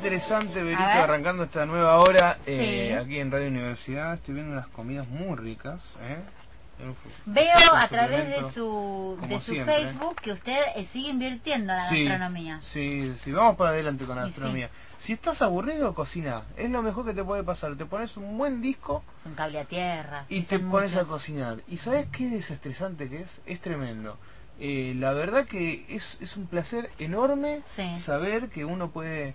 interesante, Berito, arrancando esta nueva hora Sí. aquí en Radio Universidad. Estoy viendo unas comidas muy ricas. Veo a través de su siempre. Facebook que usted sigue invirtiendo en la gastronomía. Sí, vamos para adelante con la Y gastronomía. Si estás aburrido, cocina. Es lo mejor que te puede pasar. Te pones un buen disco. Es un cable a tierra. Y te pones a cocinar. ¿Y sabes qué desestresante que es? Es tremendo. La verdad que es un placer enorme saber que uno puede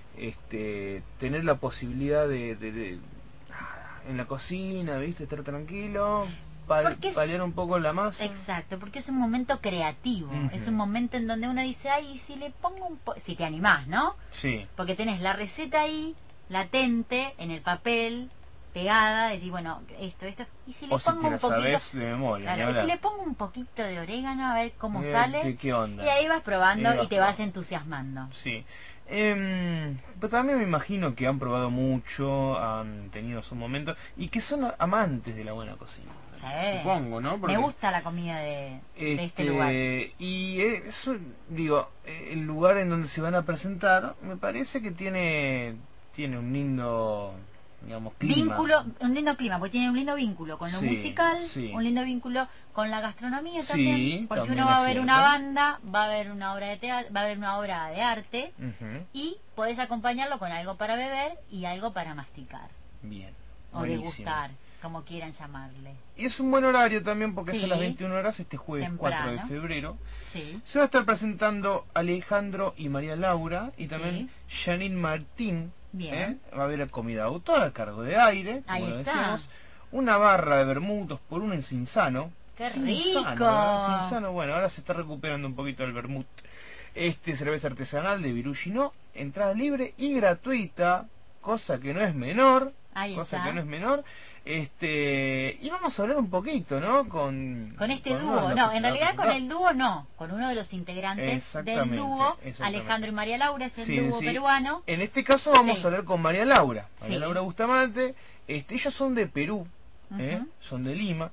tener la posibilidad de en la cocina, ¿viste? Estar tranquilo, paliar un poco la masa. Exacto, porque es un momento creativo. Es un momento en donde uno dice, ay, si le pongo un poco... Si te animás, ¿no? Sí. Porque tenés la receta ahí, latente, en el papel, pegada, decís, bueno, esto, y si le pongo un poquito, sabés de memoria, claro, y si le pongo un poquito de orégano, a ver cómo sale, ¿qué onda? Y ahí vas probando y te vas entusiasmando. Sí. Pero también me imagino que han probado mucho, han tenido su momento y que son amantes de la buena cocina. Sí. Supongo, ¿no? Porque me gusta la comida de este lugar. Y eso, digo, el lugar en donde se van a presentar, me parece que tiene un lindo, digamos, clima. Un lindo clima, porque tiene un lindo vínculo con lo musical, un lindo vínculo con la gastronomía también, porque también uno va a ver una banda, va a ver una obra de teatro, va a ver una obra de arte, y podés acompañarlo con algo para beber y algo para masticar. Bien. O degustar, como quieran llamarle. Y es un buen horario también porque es a las 21 horas este jueves temprano. 4 de febrero. Se va a estar presentando Alejandro y María Laura y también Janine Martín. Bien. Va a haber comida de autor a cargo de Aire, como lo decíamos, una barra de vermutos por un Cinzano. ¡Qué rico! Cinzano, bueno, ahora se está recuperando un poquito el vermut. Cerveza artesanal de Virugino, entrada libre y gratuita, cosa que no es menor. Que no es menor. Y vamos a hablar un poquito, ¿no? Con este dúo. No, en realidad con el dúo no. Con uno de los integrantes del dúo, Alejandro y María Laura, es el dúo peruano. En este caso vamos a hablar con María Laura. María Laura Bustamante. Ellos son de Perú, son de Lima.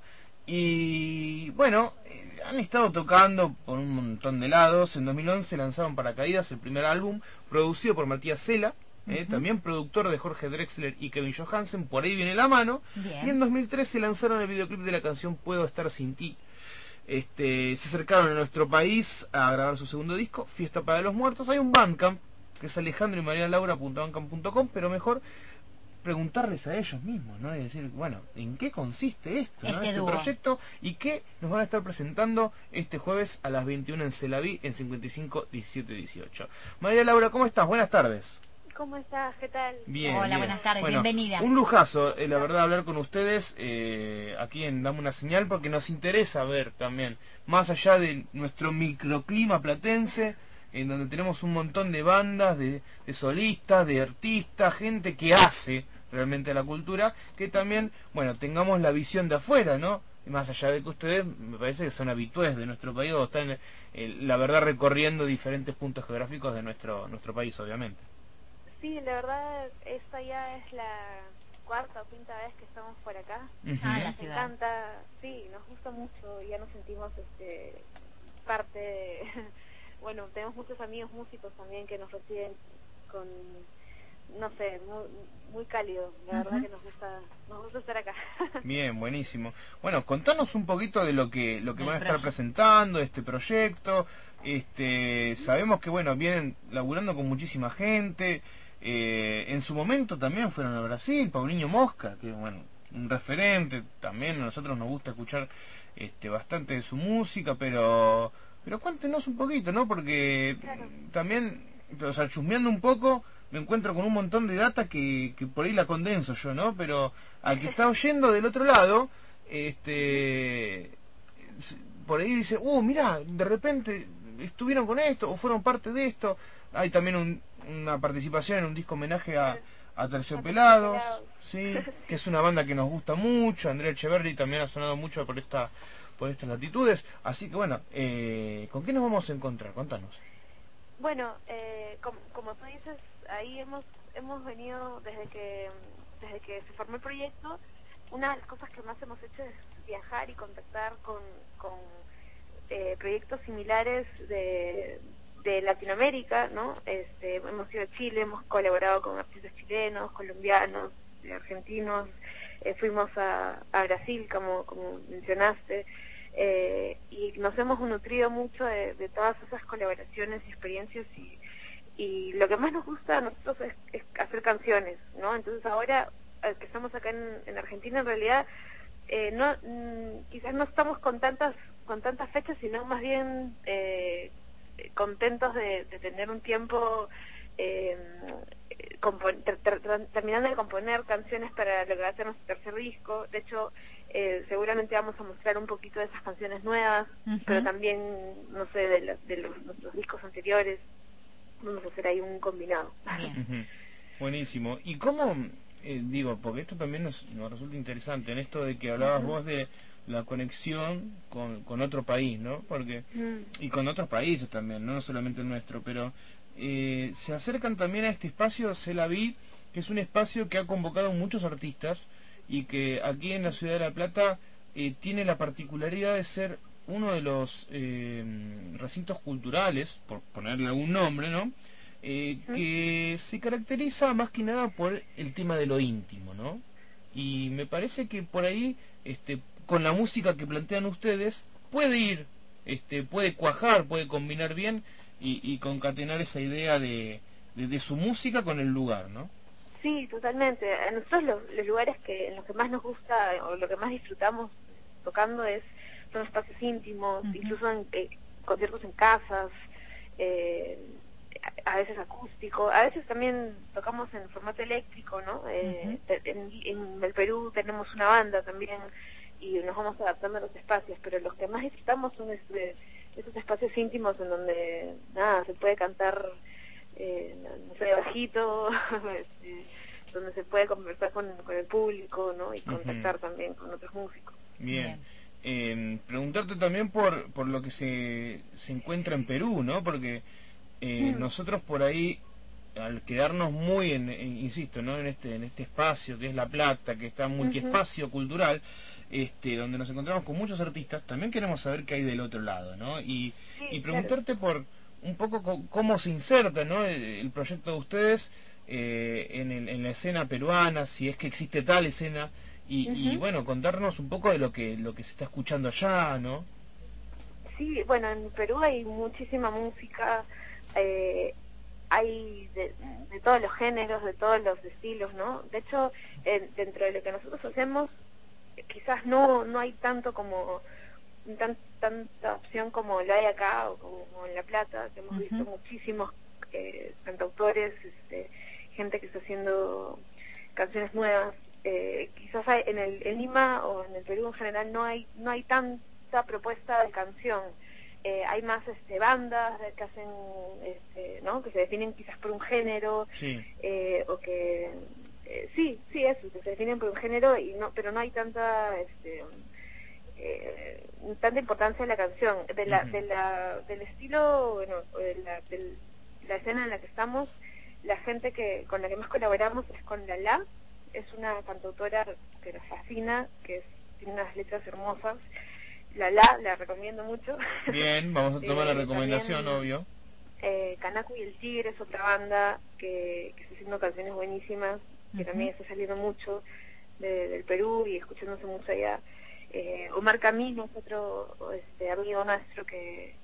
Y bueno, han estado tocando por un montón de lados. En 2011 lanzaron Paracaídas, el primer álbum, producido por Matías Cela. También productor de Jorge Drexler y Kevin Johansen, por ahí viene la mano. Y en 2013 lanzaron el videoclip de la canción Puedo Estar Sin Ti. Se acercaron a nuestro país a grabar su segundo disco, Fiesta para los Muertos. Hay un Bandcamp, que es Alejandro y María Laura.bandcamp.com, pero mejor preguntarles a ellos mismos, ¿no? Y decir, bueno, ¿en qué consiste esto, este proyecto? Y qué nos van a estar presentando este jueves a las 21 en Celaví, en 55 17 18. María Laura, ¿cómo estás? Buenas tardes. ¿Cómo estás? ¿Qué tal? Bien. Hola, buenas tardes, bienvenida. Un lujazo, la verdad, hablar con ustedes aquí en Dame una Señal, porque nos interesa ver también, más allá de nuestro microclima platense, en donde tenemos un montón de bandas, de solistas, de artistas, gente que hace realmente la cultura, que también, bueno, tengamos la visión de afuera, ¿no? Más allá de que ustedes, me parece que son habitués de nuestro país, o están, la verdad, recorriendo diferentes puntos geográficos de nuestro país, obviamente. Sí, la verdad, esta ya es la cuarta o quinta vez que estamos por acá. La ciudad. Nos encanta, sí, nos gusta mucho, ya nos sentimos parte de... Bueno, tenemos muchos amigos músicos también que nos reciben con, no sé, muy cálido. La verdad que nos gusta estar acá. Bien, buenísimo. Bueno, contanos un poquito de lo que van a estar presentando, este proyecto. Sabemos que, bueno, vienen laburando con muchísima gente. En su momento también fueron a Brasil, Paulinho Mosca, que bueno, un referente, también a nosotros nos gusta escuchar bastante de su música, pero cuéntenos un poquito, ¿no? Porque también, o sea, chusmeando un poco, me encuentro con un montón de data que por ahí la condenso yo, ¿no? Pero al que está oyendo del otro lado, por ahí dice, mirá, de repente estuvieron con esto, o fueron parte de esto. Hay también una participación en un disco homenaje a Terciopelados, sí, que es una banda que nos gusta mucho. Andrea Echeverri también ha sonado mucho por estas latitudes. Así que bueno, ¿con qué nos vamos a encontrar? Contanos. Bueno, como tú dices, ahí hemos venido desde que se formó el proyecto. Una de las cosas que más hemos hecho es viajar y contactar con proyectos similares de de Latinoamérica, ¿no? Hemos ido a Chile, hemos colaborado con artistas chilenos, colombianos, argentinos, fuimos a Brasil, como mencionaste, y nos hemos nutrido mucho de todas esas colaboraciones y experiencias, y lo que más nos gusta a nosotros es hacer canciones, ¿no? Entonces ahora que estamos acá en Argentina, en realidad quizás no estamos con tantas fechas, sino más bien contentos de tener un tiempo terminando de componer canciones para lo que va a ser nuestro tercer disco. De hecho, seguramente vamos a mostrar un poquito de esas canciones nuevas, pero también, no sé, de nuestros discos anteriores. Vamos a hacer ahí un combinado. Bien. Buenísimo. ¿Y cómo, digo, porque esto también nos resulta interesante, en esto de que hablabas vos de la conexión con otro país, ¿no? Porque y con otros países también, no solamente el nuestro, pero se acercan también a este espacio Celaví, que es un espacio que ha convocado muchos artistas y que aquí en la ciudad de La Plata tiene la particularidad de ser uno de los recintos culturales, por ponerle algún nombre, ¿no? Que se caracteriza más que nada por el tema de lo íntimo, ¿no? Y me parece que por ahí, con la música que plantean ustedes, puede ir, puede cuajar, puede combinar bien y concatenar esa idea de su música con el lugar, ¿no? Sí, totalmente. A nosotros los lugares en los que más nos gusta o lo que más disfrutamos tocando son espacios íntimos, incluso en conciertos en casas, a veces acústico, a veces también tocamos en formato eléctrico, ¿no? En el Perú tenemos una banda también y nos vamos adaptando a los espacios, pero los que más disfrutamos son esos espacios íntimos en donde nada se puede cantar, no sé, bajito, donde se puede conversar con el público, ¿no? Y contactar también con otros músicos. Bien. Preguntarte también por lo que se encuentra en Perú, ¿no? Porque nosotros por ahí, al quedarnos muy insisto, ¿no? en este espacio que es La Plata, que está multiespacio cultural, donde nos encontramos con muchos artistas, también queremos saber qué hay del otro lado, ¿no? Y preguntarte por un poco cómo se inserta, ¿no? el proyecto de ustedes en la escena peruana, si es que existe tal escena, y bueno, contarnos un poco de lo que se está escuchando allá, ¿no? Sí, bueno, en Perú hay muchísima música, hay de todos los géneros, de todos los estilos, ¿no? De hecho, dentro de lo que nosotros hacemos, quizás no hay tanto como tanta opción como lo hay acá o como en La Plata, que hemos visto muchísimos cantautores, gente que está haciendo canciones nuevas. Quizás en Lima o en el Perú en general no hay tanta propuesta de canción. Hay más bandas que hacen, ¿no? Que se definen quizás por un género, o que sí, eso, que se definen por un género pero no hay tanta importancia en la canción, del estilo, bueno, de la escena en la que estamos. La gente con la que más colaboramos es con Lala, es una cantautora que nos fascina, tiene unas letras hermosas. La recomiendo mucho. Bien, vamos a tomar la recomendación, también, obvio. Canacu y el Tigre es otra banda que está haciendo canciones buenísimas, que también está saliendo mucho del Perú y escuchándose mucho allá. Omar Camino es otro amigo nuestro que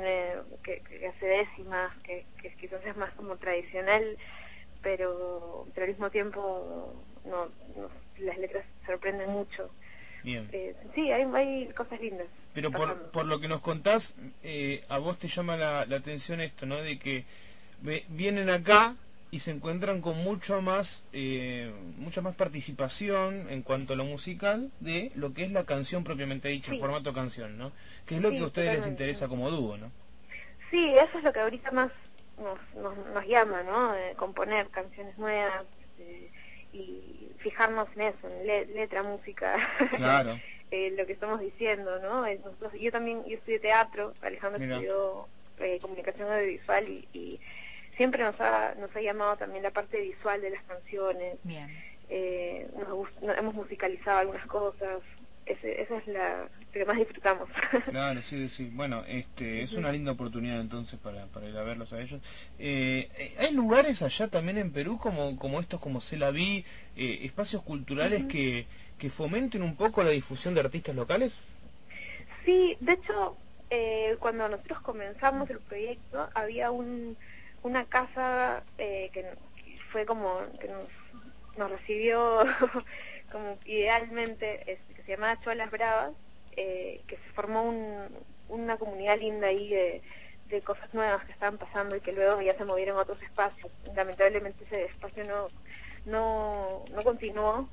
hace décimas, que quizás es más como tradicional, pero al mismo tiempo las letras sorprenden mucho. Bien. Sí, hay cosas lindas. Pero por lo que nos contás, a vos te llama la atención esto, ¿no? De que vienen acá y se encuentran con mucha más participación en cuanto a lo musical de lo que es la canción propiamente dicha, el formato canción, ¿no? Que es lo que a ustedes les interesa como dúo, ¿no? Sí, eso es lo que ahorita más nos llama, ¿no? Componer canciones nuevas y fijarnos en eso, en letra, música, claro. Lo que estamos diciendo, ¿no? Yo estudié teatro, Alejandro estudió comunicación audiovisual y siempre nos ha llamado también la parte visual de las canciones. Bien. Hemos musicalizado algunas cosas. Esa es que más disfrutamos. Claro, sí, sí. Bueno, es una linda oportunidad entonces para ir a verlos a ellos. ¿Hay lugares allá también en Perú como estos, como Celaví, espacios culturales que fomenten un poco la difusión de artistas locales? Sí, de hecho, cuando nosotros comenzamos el proyecto, había una casa que fue como que nos recibió como idealmente, que se llamaba Cholas Bravas, que se formó una comunidad linda ahí de cosas nuevas que estaban pasando y que luego ya se movieron a otros espacios. Lamentablemente ese espacio no continuó.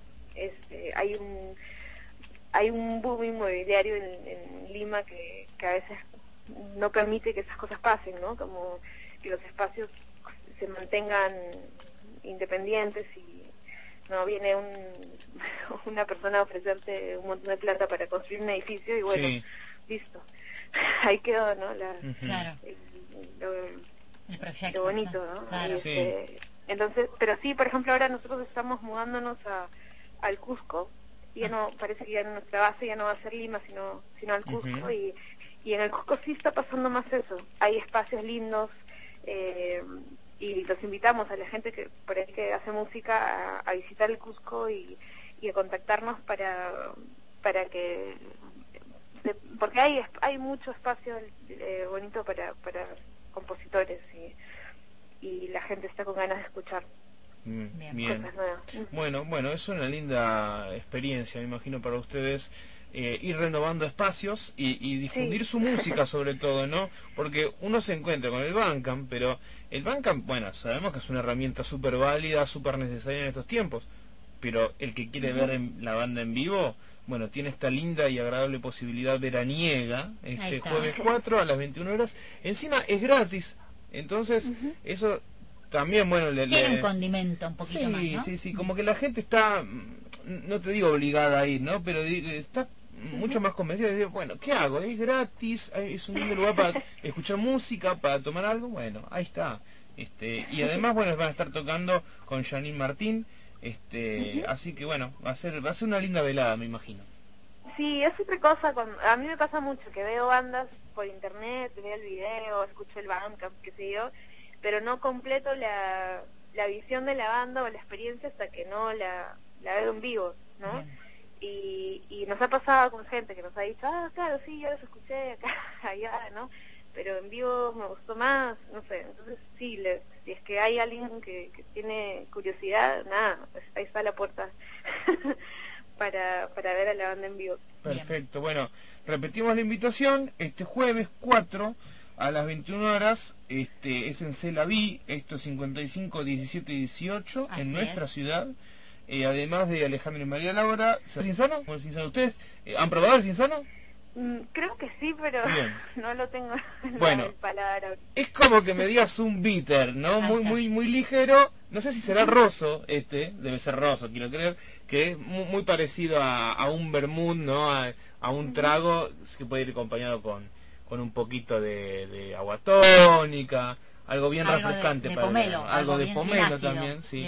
Hay un boom inmobiliario en Lima que a veces no permite que esas cosas pasen, ¿no? Como que los espacios se mantengan independientes y no viene una persona a ofrecerte un montón de plata para construir un edificio y bueno, Sí. listo. Ahí quedó, ¿no? Claro. El Lo proyecto. bonito, ¿no? Claro. Sí. Entonces, pero sí, por ejemplo, ahora nosotros estamos mudándonos al Cusco, y ya no, parece que ya nuestra base ya no va a ser Lima, sino al Cusco, y en el Cusco sí está pasando más eso. Hay espacios lindos, y los invitamos a la gente que por ahí que hace música a visitar el Cusco y a contactarnos para que porque hay mucho espacio bonito para compositores y la gente está con ganas de escuchar Bien. cosas nuevas. Bueno, es una linda experiencia, me imagino, para ustedes, ir renovando espacios y difundir Sí. su música sobre todo, ¿no? Porque uno se encuentra con el Bandcamp, pero el Bandcamp, bueno, sabemos que es una herramienta súper válida, súper necesaria en estos tiempos, pero el que quiere ver la banda en vivo, bueno, tiene esta linda y agradable posibilidad veraniega, Ahí está. jueves 4 a las 21 horas, encima es gratis, entonces eso también, bueno, Tiene un condimento un poquito más, ¿no? Sí, como que la gente está, no te digo obligada a ir, ¿no? Pero está mucho más convencida de decir, bueno, ¿qué hago? Es gratis, es un lindo lugar para escuchar música, para tomar algo, bueno, ahí está. Y además, bueno, van a estar tocando con Janine Martín, así que bueno, va a ser una linda velada, me imagino. Sí, es otra cosa. A mí me pasa mucho que veo bandas por internet, veo el video, escucho el Bandcamp, qué sé yo, pero no completo la visión de la banda o la experiencia hasta que no la veo en vivo, ¿no? Bien. Y nos ha pasado con gente que nos ha dicho, claro, sí, yo los escuché acá, allá, ¿no? Pero en vivo me gustó más, no sé. Entonces, sí, si es que hay alguien que tiene curiosidad, nada, ahí está la puerta para ver a la banda en vivo. Perfecto, bueno, repetimos la invitación, este jueves 4 a las 21 horas, es en Celaví, esto es 55 17 18, Así en nuestra es. ciudad, además de Alejandro y María Laura. ¿Cinsano? ¿Cómo es Cinsano? ¿Ustedes han probado el Cinsano? Creo que sí, pero Bien. no lo tengo en Bueno. el paladar ahora. Es como que me digas un bitter, ¿no? Muy ligero. No sé si será roso, debe ser roso, quiero creer, que es muy parecido a un vermut, ¿no? A un trago que puede ir acompañado con un poquito de agua tónica, algo bien Algo refrescante de para pomelo, algo de bien pomelo ácido. también, sí.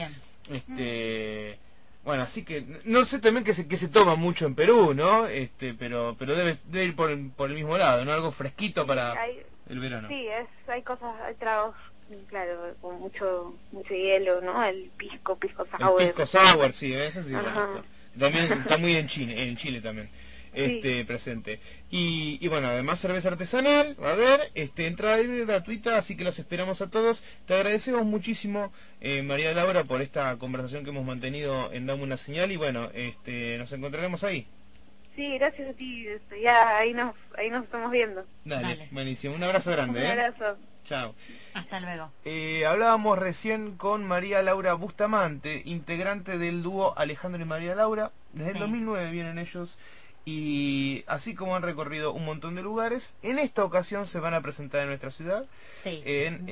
Bien. Bueno, así que no sé también que se toma mucho en Perú, ¿no? Pero debe ir por el mismo lado, ¿no? Algo fresquito para el verano. Sí, hay tragos, claro, con mucho hielo, ¿no? El pisco sour. El pisco sour, sí, eso sí. Ajá. Bueno, también está muy en Chile también. Sí. Presente. Y bueno, además cerveza artesanal, a ver, entrada libre gratuita, así que los esperamos a todos. Te agradecemos muchísimo, María Laura, por esta conversación que hemos mantenido en Dame una Señal, y bueno, nos encontraremos ahí. Sí, gracias a ti, ya ahí nos estamos viendo. Dale, buenísimo, un abrazo grande. Un abrazo. Chao. Hasta luego. Hablábamos recién con María Laura Bustamante, integrante del dúo Alejandro y María Laura. Desde el 2009 vienen ellos, y así como han recorrido un montón de lugares, en esta ocasión se van a presentar en nuestra ciudad, en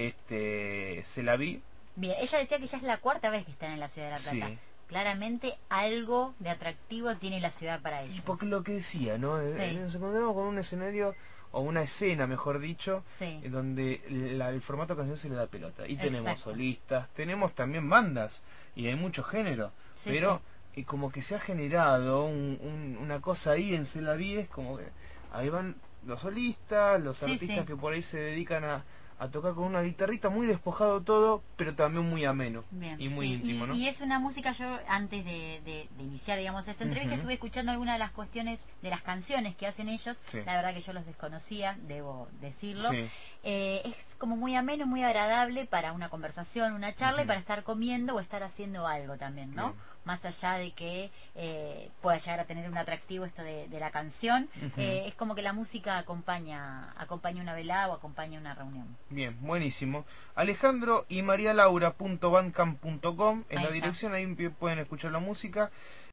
Celaví. Bien, ella decía que ya es la cuarta vez que están en la ciudad de La Plata. Sí. Claramente algo de atractivo tiene la ciudad para ellos. Porque lo que decía, ¿no? Nos encontramos con un escenario, o una escena, mejor dicho, en donde el formato canción se le da pelota. Y tenemos solistas, tenemos también bandas, y hay mucho género. Pero como que se ha generado una cosa ahí en Celavíes, como que ahí van los solistas, los artistas que por ahí se dedican a tocar con una guitarrita, muy despojado todo, pero también muy ameno. Bien, y muy íntimo, ¿no? Y es una música, yo antes de iniciar, digamos, esta entrevista, estuve escuchando algunas de las cuestiones, de las canciones que hacen ellos. La verdad que yo los desconocía, debo decirlo. Es como muy ameno, muy agradable para una conversación, una charla, y para estar comiendo o estar haciendo algo también, ¿no? Más allá de que pueda llegar a tener un atractivo esto de la canción, es como que la música acompaña una velada o acompaña una reunión. Bien, buenísimo. Alejandro y marialaura.bandcamp.com es la dirección, ahí pueden escuchar la música.